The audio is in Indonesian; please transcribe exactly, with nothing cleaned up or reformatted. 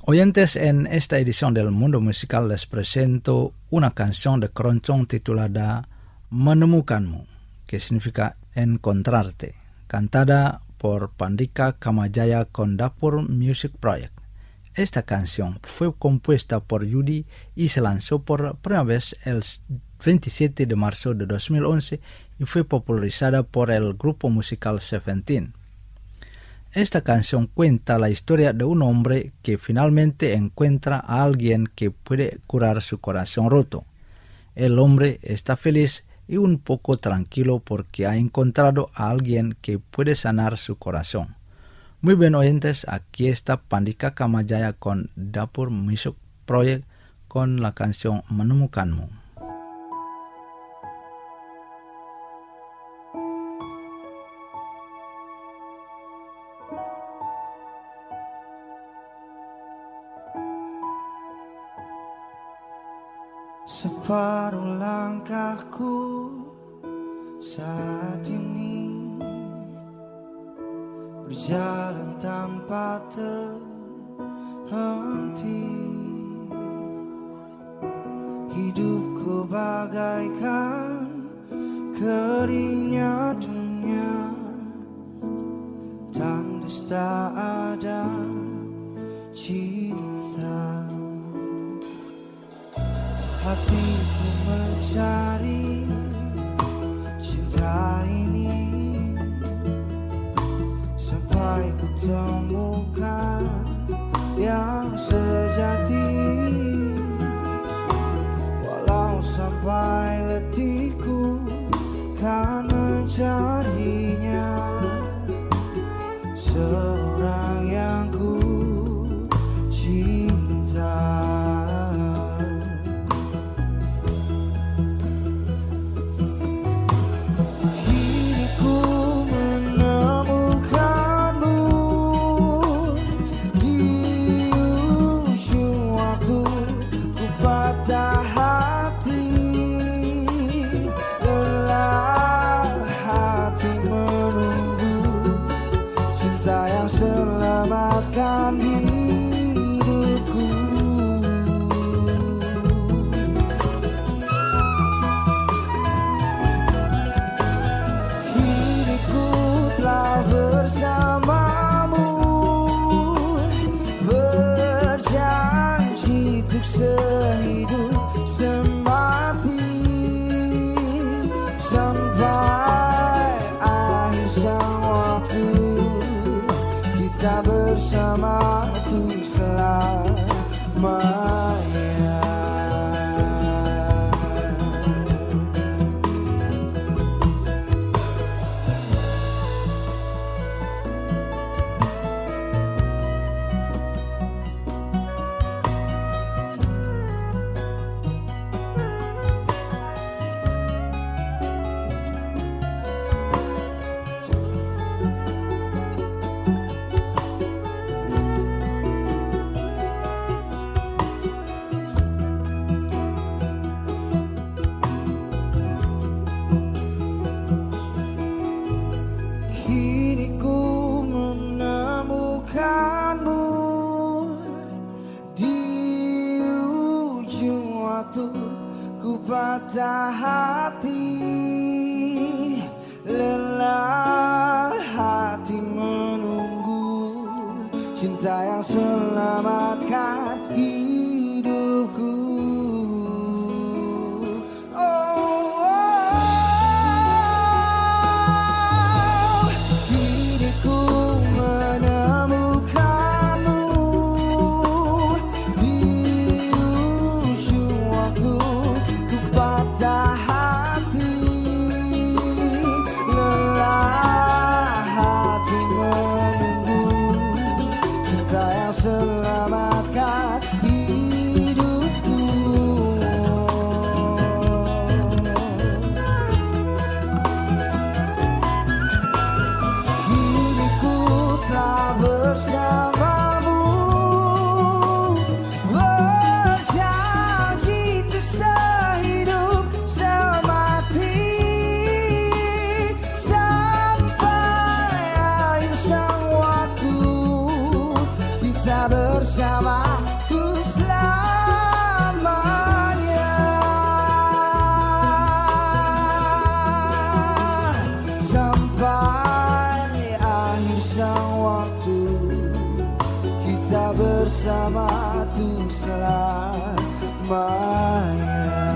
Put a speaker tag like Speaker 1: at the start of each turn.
Speaker 1: Oyentes, en esta edición del Mundo Musical les presento una canción de Keroncong titulada Menemukanmu, que significa encontrarte, cantada por Pandika Kamajaya con Dapur Music Project. Esta canción fue compuesta por Yudi y se lanzó por primera vez el veintisiete de marzo de dos mil once y fue popularizada por el grupo musical Seventeen. Esta canción cuenta la historia de un hombre que finalmente encuentra a alguien que puede curar su corazón roto. El hombre está feliz y un poco tranquilo porque ha encontrado a alguien que puede sanar su corazón. Muy bien, oyentes, aquí está Pandika Kamajaya con Dapur Music Project con la canción Menemukanmu.
Speaker 2: Separuh langkahku saat ini berjalan tanpa terhenti. Hidupku bagaikan keringnya dunia, tanda tak ada cinta. Hatiku mencari cinta ini sampai ku temukan yang sejati. Walau sampai letihku kan mencarinya, seorang yang ku cinta.
Speaker 3: patah hati, lelah hati menunggu cinta yang selamatkan hidupku. Selamatkan bersama tuh selamanya.